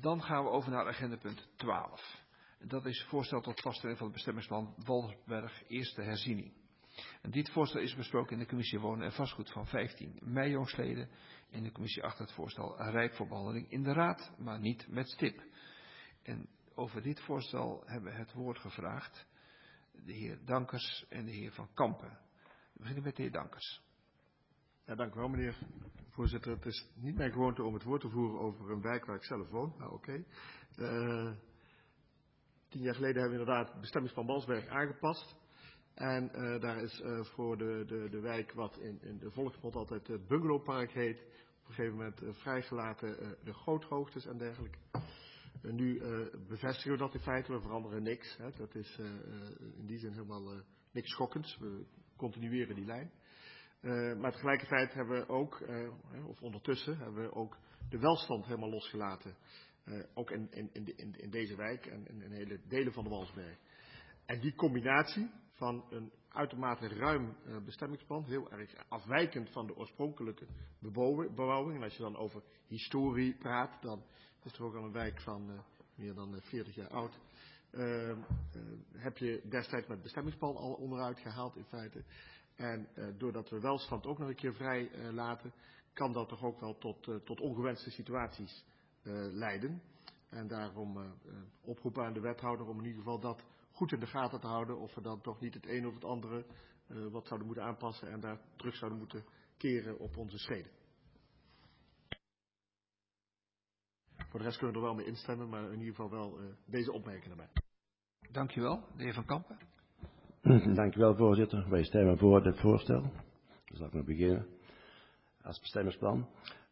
Dan gaan we over naar agenda punt 12. Dat is voorstel tot vaststelling van het bestemmingsplan Walsberg, eerste herziening. En dit voorstel is besproken in de commissie Wonen en Vastgoed van 15 mei jongstleden. In de commissie achter het voorstel rijp voor behandeling in de raad, maar niet met stip. En over dit voorstel hebben we het woord gevraagd de heer Dankers en de heer Van Kampen. We beginnen met de heer Dankers. Ja, dank u wel, meneer voorzitter. Het is niet mijn gewoonte om het woord te voeren over een wijk waar ik zelf woon. Nou, oké. 10 jaar geleden hebben we inderdaad het bestemmingsplan Walsberg aangepast. En daar is voor de wijk wat in de volksmond altijd het bungalowpark heet, op een gegeven moment vrijgelaten de goothoogtes en dergelijke. Nu bevestigen we dat in feite, we veranderen niks. Hè. Dat is in die zin helemaal niks schokkends. We continueren die lijn. Maar tegelijkertijd hebben we ook, of ondertussen, hebben we ook de welstand helemaal losgelaten. Ook in deze wijk en in hele delen van de Walsberg. En die combinatie van een uitermate ruim bestemmingsplan, heel erg afwijkend van de oorspronkelijke bebouwing. En als je dan over historie praat, dan is het ook al een wijk van meer dan 40 jaar oud. Heb je destijds met het bestemmingsplan al onderuit gehaald in feite. En doordat we welstand ook nog een keer vrij laten, kan dat toch ook wel tot ongewenste situaties leiden. En daarom oproepen aan de wethouder om in ieder geval dat goed in de gaten te houden. Of we dan toch niet het een of het andere wat zouden moeten aanpassen en daar terug zouden moeten keren op onze schreden. Voor de rest kunnen we er wel mee instemmen, maar in ieder geval wel deze opmerkingen erbij. Dank u wel, de heer Van Kampen. Dank u wel, voorzitter. Wij stemmen voor dit voorstel. Dan zal ik maar beginnen. Als bestemmingsplan.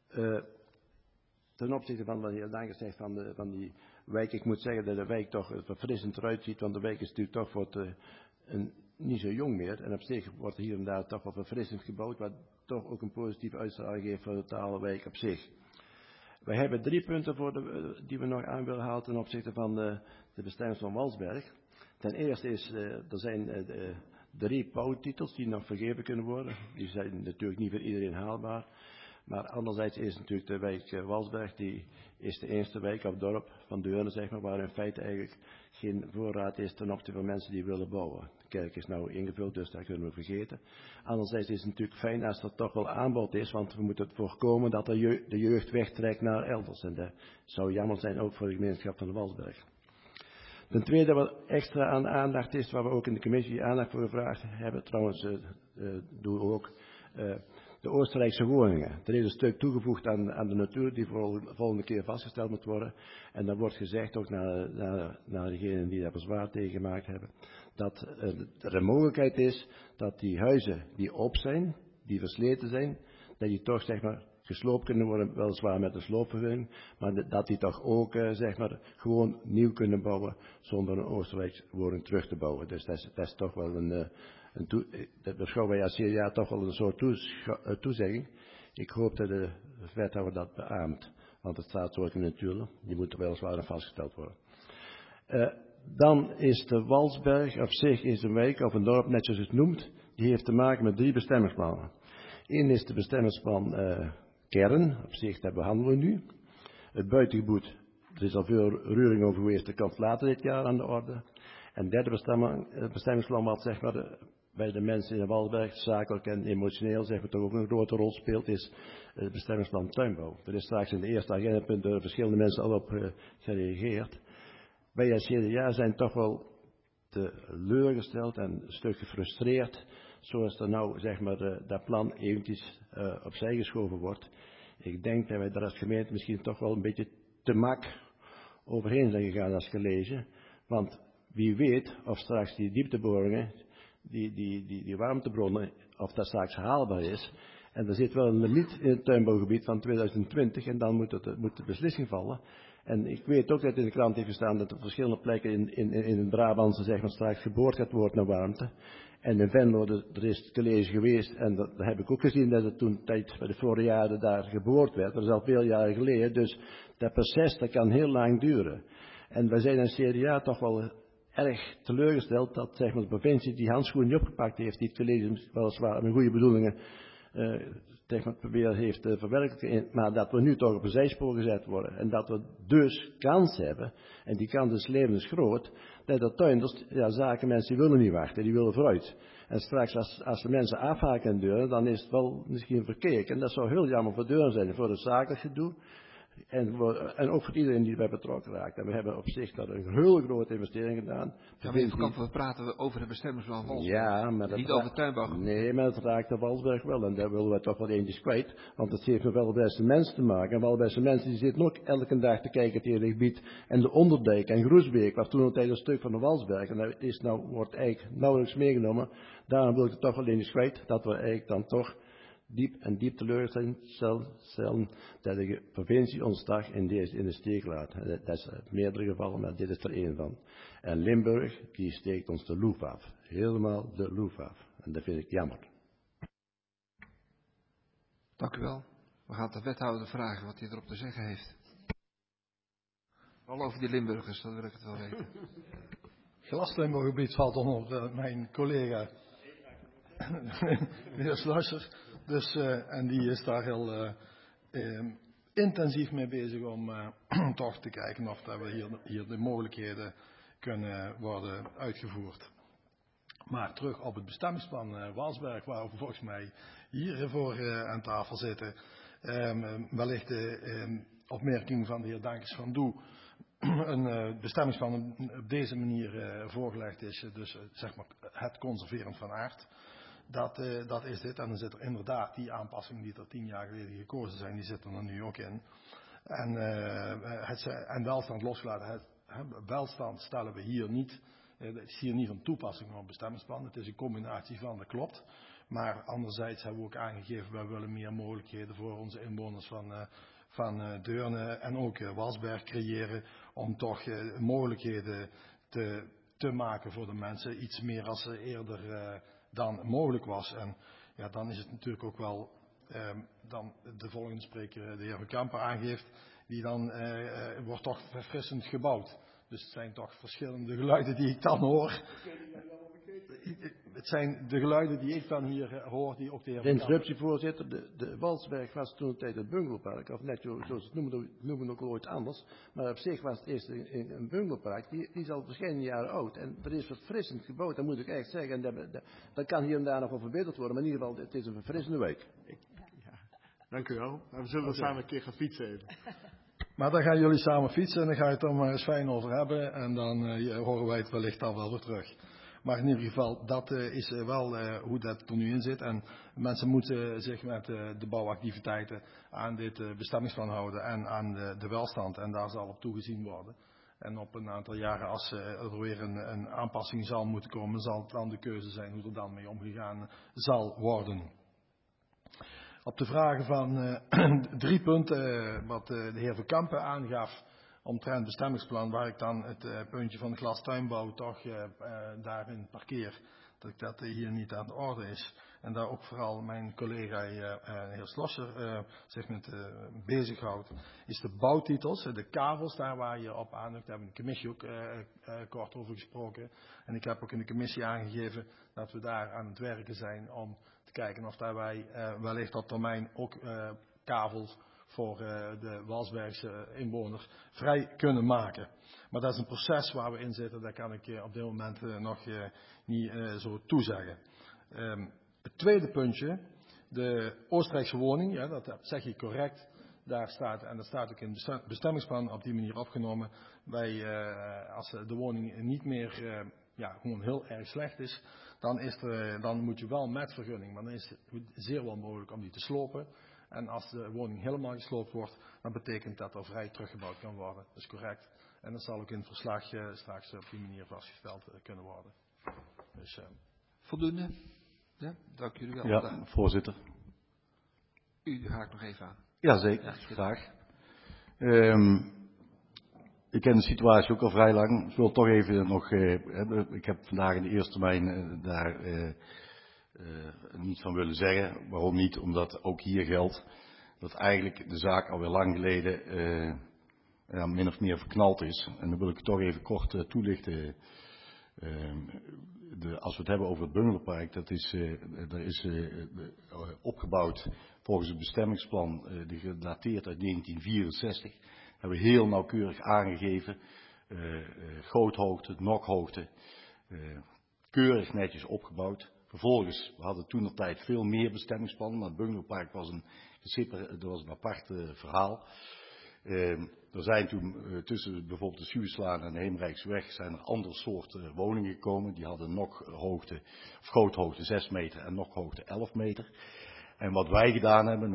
Ten opzichte van wat de heer Dankers zegt van die wijk. Ik moet zeggen dat de wijk toch verfrissend eruit ziet. Want de wijk is natuurlijk toch niet zo jong meer. En op zich wordt hier en daar toch wel verfrissend gebouwd. Wat toch ook een positieve uitstraling geeft voor de totale wijk op zich. Wij hebben 3 punten die we nog aan willen halen ten opzichte van de bestemmingsplan Walsberg. Ten eerste er zijn 3 bouwtitels die nog vergeven kunnen worden. Die zijn natuurlijk niet voor iedereen haalbaar. Maar anderzijds is natuurlijk de wijk Walsberg, die is de eerste wijk of dorp van Deurne, zeg maar, waar in feite eigenlijk geen voorraad is ten opzichte van mensen die willen bouwen. De kerk is nou ingevuld, dus dat kunnen we vergeten. Anderzijds is het natuurlijk fijn als er toch wel aanbod is, want we moeten voorkomen dat de jeugd wegtrekt naar elders. En dat zou jammer zijn ook voor de gemeenschap van de Walsberg. Ten tweede wat extra aan aandacht is, waar we ook in de commissie aandacht voor gevraagd hebben, trouwens doen we ook de Oostenrijkse woningen. Er is een stuk toegevoegd aan de natuur die voor de volgende keer vastgesteld moet worden. En dan wordt gezegd, ook naar degenen die daar bezwaar tegen gemaakt hebben, dat er een mogelijkheid is dat die huizen die op zijn, die versleten zijn, dat die toch zeg maar gesloopt kunnen worden, weliswaar met een sloopvergunning, maar dat die toch ook zeg maar gewoon nieuw kunnen bouwen zonder een Oostenrijkse woning terug te bouwen. Dus dat is toch wel dat beschouwen wij als CDA toch wel een soort toezegging. Ik hoop dat de wethouder dat beaamt, want het staat zo in de natuur, die moet weliswaar aan vastgesteld worden. Dan is de Walsberg op zich is een wijk of een dorp, net zoals het noemt, die heeft te maken met 3 bestemmingsplannen. Eén is de bestemmingsplan kern, op zich dat behandelen we nu. Het buitengebied, er is al veel reuring over geweest, dat komt later dit jaar aan de orde. En het derde bestemmingsplan wat zeg maar bij de mensen in de Walsberg zakelijk en emotioneel zeg maar toch ook een grote rol speelt, is het bestemmingsplan tuinbouw. Er is straks in de eerste agendapunt door verschillende mensen al op gereageerd. Wij als CDA zijn toch wel teleurgesteld en een stuk gefrustreerd, zoals er nou zeg maar dat plan eventjes opzij geschoven wordt. Ik denk dat wij daar als gemeente misschien toch wel een beetje te mak overheen zijn gegaan als gelezen. Want wie weet of straks die diepteboringen, die warmtebronnen, of dat straks haalbaar is. En er zit wel een limiet in het tuinbouwgebied van 2020 en dan moet de beslissing vallen. En ik weet ook dat in de krant heeft gestaan dat op verschillende plekken in het Brabantse zeg maar straks geboord gaat worden naar warmte. En in Venlo, er is het college geweest en dat heb ik ook gezien dat het toen tijd bij de vorige jaren daar geboord werd. Dat is al veel jaren geleden, dus dat proces dat kan heel lang duren. En wij zijn als CDA toch wel erg teleurgesteld dat zeg maar, de provincie die handschoen niet opgepakt heeft, die het college weliswaar met goede bedoelingen proberen heeft te verwerkelijken, maar dat we nu toch op een zijspoor gezet worden. En dat we dus kans hebben, en die kans is levensgroot, dat de tuinders, zaken mensen die willen niet wachten, die willen vooruit. En straks als de mensen afhaken aan deuren, dan is het wel misschien verkeerd. En dat zou heel jammer voor deuren zijn, voor het zakelijk gedoe. En ook voor iedereen die erbij betrokken raakt. En we hebben op zich dat een heel grote investering gedaan. Ja, maar we praten over het bestemmingsplan Walsberg. Ja, maar dat niet over tuinbouw. Nee, maar het raakt de Walsberg wel. En daar willen we toch wel eentjes kwijt. Want het heeft met wel de beste mensen te maken. En wel de beste mensen die zitten ook elke dag te kijken tegen het gebied. En de Onderdijk en Groesbeek was toen een stuk van de Walsberg. En dat wordt eigenlijk nauwelijks meegenomen. Daarom wil ik het toch wel eentjes kwijt. Dat we eigenlijk dan toch diep teleurstellen dat de provincie ons dag in de steek laat. Dat is meerdere gevallen, maar dit is er één van. En Limburg, die steekt ons de loef af. Helemaal de loef af. En dat vind ik jammer. Dank u wel. We gaan de wethouder vragen wat hij erop te zeggen heeft. Al over die Limburgers, dat wil ik het wel weten. Glastuinbouwgebied valt onder mijn collega de heer Slusser. Dus, en die is daar heel intensief mee bezig om toch te kijken of dat we hier de mogelijkheden kunnen worden uitgevoerd. Maar terug op het bestemmingsplan Walsberg, waar we volgens mij hier voor aan tafel zitten. Wellicht de opmerking van de heer Dankers van Doe. Een bestemmingsplan op deze manier voorgelegd is, dus zeg maar het conserverend van aard. Dat is dit. En dan zit er inderdaad die aanpassingen die er 10 jaar geleden gekozen zijn, die zitten er nu ook in. En welstand losgelaten. Welstand stellen we hier niet. Het is hier niet van toepassing op een bestemmingsplan. Het is een combinatie van, dat klopt. Maar anderzijds hebben we ook aangegeven, wij willen meer mogelijkheden voor onze inwoners van Deurne en ook Walsberg creëren. Om toch mogelijkheden te maken voor de mensen. Iets meer als eerder dan mogelijk was. En ja, dan is het natuurlijk ook wel, dan de volgende spreker, de heer Van Kampen, aangeeft, die dan wordt toch verfrissend gebouwd. Dus het zijn toch verschillende geluiden die ik dan hoor. Het zijn de geluiden die ik dan hier hoor, die ook de heer Van Kampen. Interruptie, voorzitter. De Walsberg was toen een tijd het bungalowpark, of net zoals het noemen ook ooit anders. Maar op zich was het eerst een bungalowpark. Die is al verschillende jaren oud. En er is verfrissend gebouwd, dat moet ik echt zeggen. En dat kan hier en daar nog wel verbeterd worden. Maar in ieder geval, het is een verfrissende wijk. Ja, dank u wel. We zullen samen een keer gaan fietsen even. Maar dan gaan jullie samen fietsen en dan ga je het er maar eens fijn over hebben. En dan horen wij het wellicht dan wel weer terug. Maar in ieder geval, dat is wel hoe dat er nu in zit. En mensen moeten zich met de bouwactiviteiten aan dit bestemmingsplan houden en aan de welstand. En daar zal op toegezien worden. En op een aantal jaren, als er weer een aanpassing zal moeten komen, zal het dan de keuze zijn hoe er dan mee omgegaan zal worden. Op de vragen van 3 punten wat de heer Van Kampen aangaf omtrent bestemmingsplan, waar ik dan het puntje van de glastuinbouw toch daarin parkeer, dat hier niet aan de orde is. En daar ook vooral mijn collega de heer Slosser zich met bezighoudt, is de bouwtitels, de kavels daar waar je op aandukt. Daar hebben we in de commissie ook kort over gesproken. En ik heb ook in de commissie aangegeven dat we daar aan het werken zijn om te kijken of daar wij wellicht op termijn ook kavels voor de Walsbergse inwoner vrij kunnen maken. Maar dat is een proces waar we in zitten, daar kan ik op dit moment nog niet zo toezeggen. Het tweede puntje, de Oostenrijkse woning, ja, dat zeg je correct. Daar staat, en dat staat ook in het bestemmingsplan op die manier opgenomen. Als de woning niet meer gewoon heel erg slecht is, dan moet je wel met vergunning. Maar dan is het zeer wel mogelijk om die te slopen. En als de woning helemaal gesloopt wordt, dan betekent dat er vrij teruggebouwd kan worden. Dat is correct. En dat zal ook in het verslag straks op die manier vastgesteld kunnen worden. Dus, voldoende? Ja, dank jullie wel. Ja, voorzitter. U haakt nog even aan. Jazeker, ja, graag. Ik ken de situatie ook al vrij lang. Ik wil toch even nog, ik heb vandaag in de eerste termijn daar niets van willen zeggen. Waarom niet? Omdat ook hier geldt dat eigenlijk de zaak alweer lang geleden min of meer verknald is. En dan wil ik het toch even kort toelichten. Als we het hebben over het bungalowpark, dat is opgebouwd volgens het bestemmingsplan, die gedateerd uit 1964. Hebben we heel nauwkeurig aangegeven, goothoogte, nokhoogte, keurig netjes opgebouwd. Vervolgens, we hadden toentertijd veel meer bestemmingsplannen, maar het bungalowpark was een apart verhaal. Er zijn toen tussen bijvoorbeeld de Sueslaan en de Heemrijksweg zijn er andere soorten woningen gekomen. Die hadden nokhoogte, of goothoogte 6 meter en nokhoogte 11 meter. En wat wij gedaan hebben,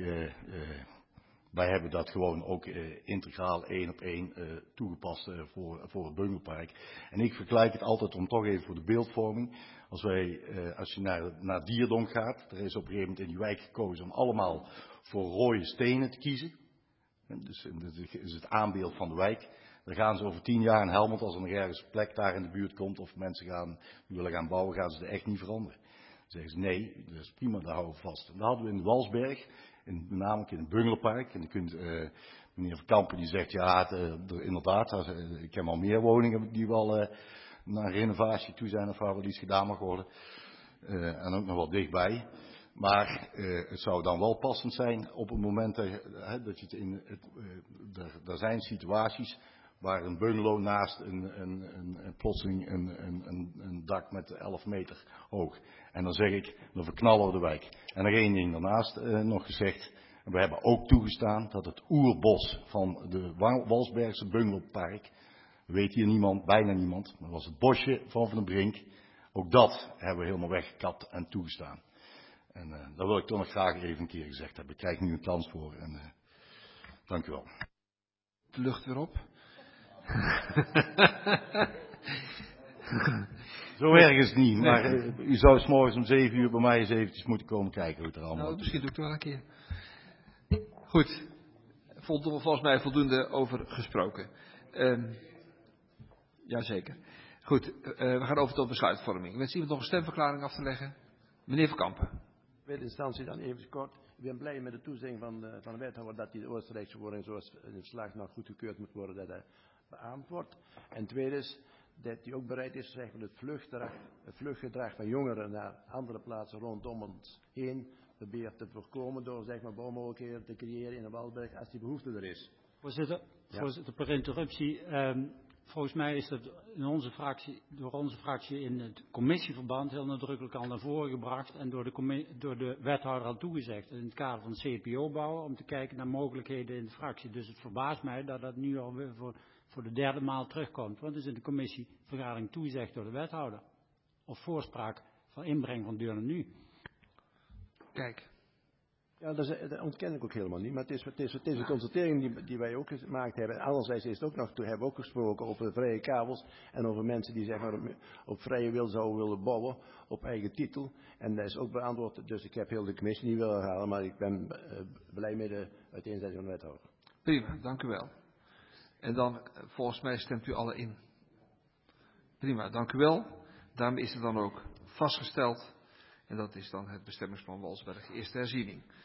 wij hebben dat gewoon ook integraal 1 op 1 toegepast voor het bungalowpark. En ik vergelijk het altijd om toch even voor de beeldvorming. Als je naar Dierdonk gaat, er is op een gegeven moment in die wijk gekozen om allemaal voor rode stenen te kiezen. Dus dat is het aanbeeld van de wijk. Dan gaan ze over 10 jaar in Helmond, als er nog ergens een plek daar in de buurt komt, of mensen willen gaan bouwen, gaan ze er echt niet veranderen. Dan zeggen ze nee, dat is prima, daar houden we vast. En dat hadden we in de Walsberg, namelijk in het bungalowpark. En dan kunt meneer Van Kampen die zegt, ja, inderdaad, ik heb al meer woningen die wel naar renovatie toe zijn of waar wel iets gedaan mag worden. En ook nog wel dichtbij. Maar het zou dan wel passend zijn op het moment dat je er zijn situaties waar een bungalow naast plotseling een dak met 11 meter hoog. En dan zeg ik, dan verknallen we de wijk. En nog één ding daarnaast nog gezegd. We hebben ook toegestaan dat het oerbos van de Walsbergse bungalowpark, weet hier niemand, bijna niemand, maar dat was het bosje van den Brink. Ook dat hebben we helemaal weggekapt en toegestaan. En dat wil ik toch nog graag even een keer gezegd hebben. Ik krijg nu een kans voor en dank u wel. De lucht weer op. Zo erg is het niet, maar u zou 's morgens om 7 uur bij mij eens eventjes moeten komen kijken hoe het er allemaal Nou, is. misschien doe ik het wel een keer. Goed. Volgens mij voldoende over gesproken. Jazeker. Goed, we gaan over tot besluitvorming. Wens iemand nog een stemverklaring af te leggen? Meneer Van Kampen. In tweede instantie dan even kort. Ik ben blij met de toezegging van de wethouder dat die de Oostenrijkse woning zoals in het verslag nog goedgekeurd moet worden, dat hij beaamd wordt. En tweede is dat hij ook bereid is zeg maar, het vluchtgedrag van jongeren naar andere plaatsen rondom ons heen probeert te voorkomen door zeg maar, bouwmogelijkheden te creëren in de Walsberg als die behoefte er is. Voorzitter, per interruptie. Volgens mij is dat door onze fractie in het commissieverband heel nadrukkelijk al naar voren gebracht en door de wethouder al toegezegd in het kader van CPO bouwen om te kijken naar mogelijkheden in de fractie. Dus het verbaast mij dat dat nu alweer voor de derde maal terugkomt, want het is in de commissievergadering toegezegd door de wethouder. Of voorspraak van inbreng van Deurne nu. Kijk. Ja, dat ontken ik ook helemaal niet, maar het is een constatering die wij ook gemaakt hebben. Anderzijds is het ook nog, toen hebben we ook gesproken over vrije kabels en over mensen die zeg maar op vrije wil zouden willen bouwen, op eigen titel. En dat is ook beantwoord, dus ik heb heel de commissie niet willen halen, maar ik ben blij met de uiteenzetting van de wethouder. Prima, dank u wel. En dan, volgens mij stemt u alle in. Prima, dank u wel. Daarmee is het dan ook vastgesteld. En dat is dan het bestemmingsplan Walsberg, eerste herziening.